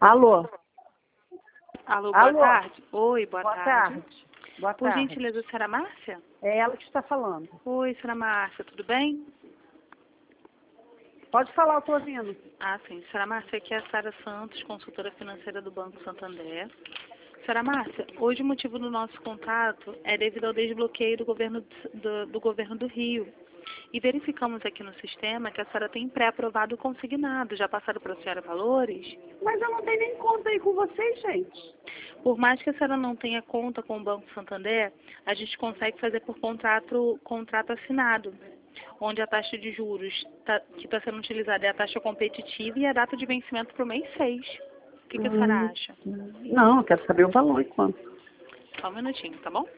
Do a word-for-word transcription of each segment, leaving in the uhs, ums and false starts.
Alô? Alô, boa Alô? tarde. Oi, boa, Boa tarde. tarde. Boa Por tarde. gentileza, senhora Márcia? É ela que está falando. Oi, senhora Márcia, tudo bem? Pode falar, eu estou ouvindo. Ah, sim. Senhora Márcia, aqui é a Sara Santos, consultora financeira do Banco Santander. Senhora Márcia, hoje o motivo do nosso contato é devido ao desbloqueio do governo do, do governo do Rio. E verificamos aqui no sistema que a senhora tem pré-aprovado o consignado. Já passaram para a senhora valores? Mas eu não tenho nem conta aí com vocês, gente. Por mais que a senhora não tenha conta com o Banco Santander, a gente consegue fazer por contrato, contrato assinado, onde a taxa de juros tá, que está sendo utilizada é a taxa competitiva e a data de vencimento para o mês seis. O que, que a senhora Hum, acha? Não, eu quero saber o valor e quanto. Só um minutinho, tá bom?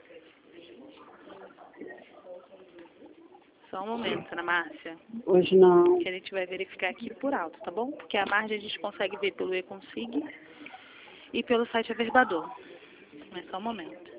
Só um momento, Ana Márcia, Hoje não. que a gente vai verificar aqui por alto, tá bom? Porque a margem a gente consegue ver pelo e-consig e pelo site Averbador. Mas só um momento.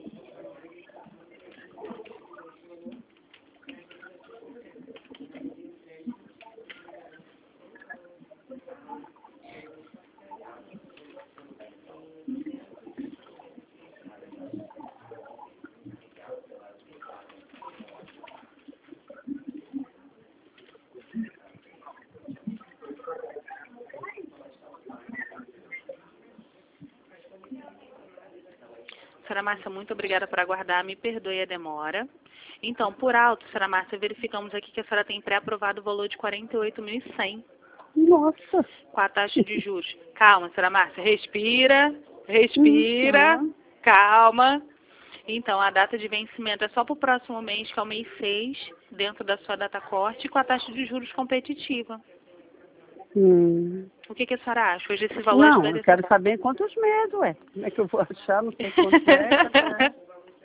Senhora Márcia, muito obrigada por aguardar. Me perdoe a demora. Então, por alto, senhora Márcia, verificamos aqui que a senhora tem pré-aprovado o valor de quarenta e oito mil e cem Nossa. com a taxa de juros. Calma, senhora Márcia, respira, respira, Uhum. calma. Então, a data de vencimento é só para o próximo mês, que é o mês seis, dentro da sua data corte, com a taxa de juros competitiva. Hum. O que, que a senhora acha? Hoje esse valor Não, eu ajudaria... quero saber em quantos meses, ué. Como é que eu vou achar? Não sei quantos meses. Né?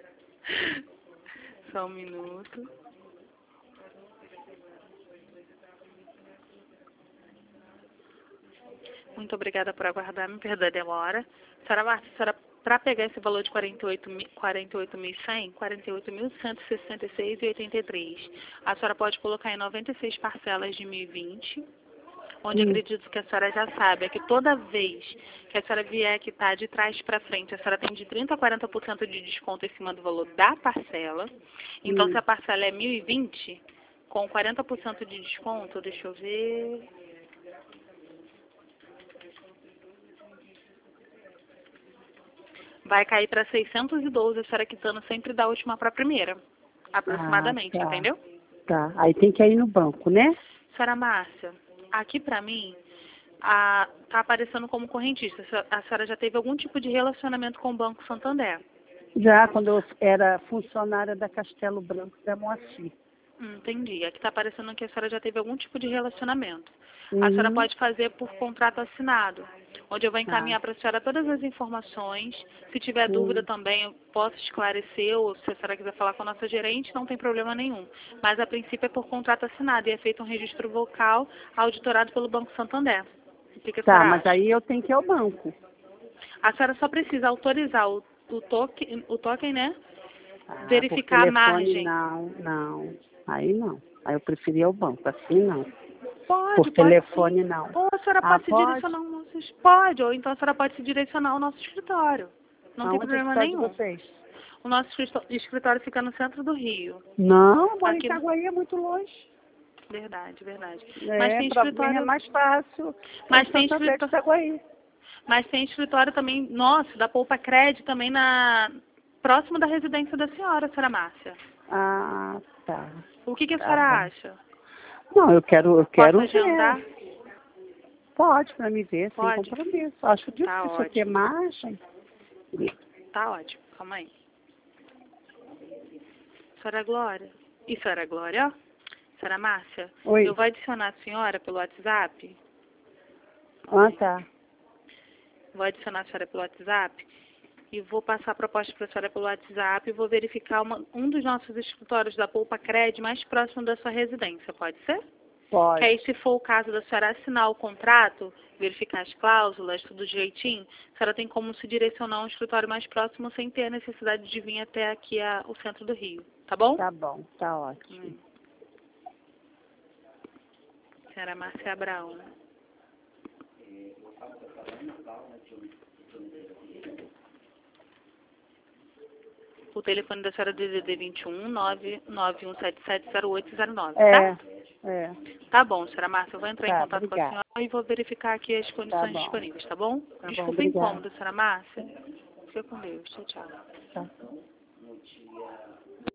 Só um minuto. Muito obrigada por aguardar, me perdoe a demora. Senhora Márcia, senhora, para pegar esse valor de quarenta e oito mil e cem, quarenta e oito mil cento e sessenta e seis reais e oitenta e três centavos, a senhora pode colocar em noventa e seis parcelas de mil e vinte, onde Hum. acredito que a senhora já sabe, é que toda vez que a senhora vier quitar de trás para frente, a senhora tem de trinta a quarenta por cento de desconto em cima do valor da parcela. Então, Hum. se a parcela é mil e vinte, com quarenta por cento de desconto, deixa eu ver... vai cair para seiscentos e doze, a senhora quitando sempre da última para a primeira, Ah, aproximadamente, tá. entendeu? Tá. Aí tem que ir no banco, né? Senhora Márcia, aqui para mim, a, tá aparecendo como correntista. A senhora já teve algum tipo de relacionamento com o Banco Santander? Já quando eu era funcionária da Castelo Branco da Moacir. Hum, entendi. Aqui está aparecendo que a senhora já teve algum tipo de relacionamento. A senhora Uhum. pode fazer por contrato assinado, onde eu vou Ah. encaminhar para a senhora todas as informações. Se tiver dúvida Hum. também, eu posso esclarecer, ou se a senhora quiser falar com a nossa gerente, não tem problema nenhum. Mas a princípio é por contrato assinado e é feito um registro vocal auditorado pelo Banco Santander. O que, que a Tá, senhora mas acha? aí eu tenho que ir ao banco. A senhora só precisa autorizar o, o, token, o token, né? Ah, por Verificar a telefone margem. não, não. Aí não. Aí eu preferi ir ao banco, assim não. Pode, Por pode sim. telefone não. Ou a senhora Ah, pode se pode? direcionar ao nosso... es- Pode, ou então a senhora pode se direcionar ao nosso escritório. Não tem Aonde é que problema está de nenhum. vocês? O nosso escrito- escritório fica no centro do Rio. Não, eu moro em Aqui... Itaguaí, é muito longe. Verdade, verdade. Mas É, tem para vir é escritório... mais fácil. É Mas em tem Santo André de escritório... Itaguaí. Mas tem escritório também, nosso, da Poupa Cred, também na... próximo da residência da senhora, senhora Márcia. Ah, tá. O que, que a Tá senhora bom. acha? Não, eu quero, eu Posso quero agendar? ver. Pode, para me ver, sem Pode? compromisso. Acho Tá difícil ter ótimo. margem. Tá ótimo. Calma aí. Senhora Glória. E senhora Glória, ó. Senhora Márcia, Oi. eu vou adicionar a senhora pelo WhatsApp. Ah, tá. Vou adicionar a senhora pelo WhatsApp e vou passar a proposta para a senhora pelo WhatsApp e vou verificar uma, um dos nossos escritórios da Poupa Cred mais próximo da sua residência, pode ser? Pode. Que aí, se for o caso da senhora assinar o contrato, verificar as cláusulas, tudo direitinho, a senhora tem como se direcionar a um escritório mais próximo sem ter a necessidade de vir até aqui a, o centro do Rio, tá bom? Tá bom, tá ótimo. Hum. Senhora Márcia Abraão. O telefone da senhora é D D D vinte e um, nove nove um sete sete zero oito zero nove, É, tá? é. Tá bom, senhora Márcia, eu vou entrar em Tá, contato com a obrigada. senhora e vou verificar aqui as Tá condições bom. disponíveis, tá bom? Tá bom, Desculpa o obrigada. incômodo, senhora Márcia. Fica com Deus. Tchau, tchau. Tá.